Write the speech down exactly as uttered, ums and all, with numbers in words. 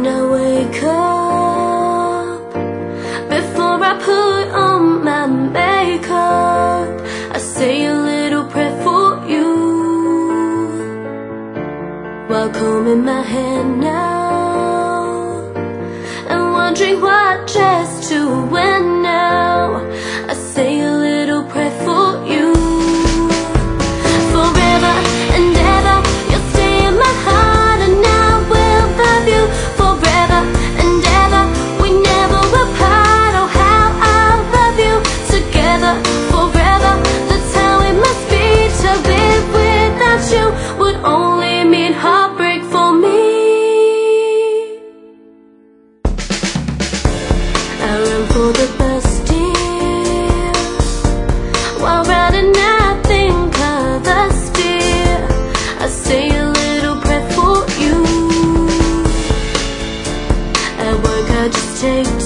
when I wake up, before I put on my makeup, I say a little prayer for you, while combing my hair now, and wondering what dress to wear now. I say a little prayer for you. Forever and ever, you'll stay in my heart, and I will love you forever and ever. We never apart. Oh, how I love you. Together forever, that's how it must be. To live without you would only mean heartbreak for me. I run for the bus, dear, while riding I think of us, dear. I say a little prayer for you. At work I just take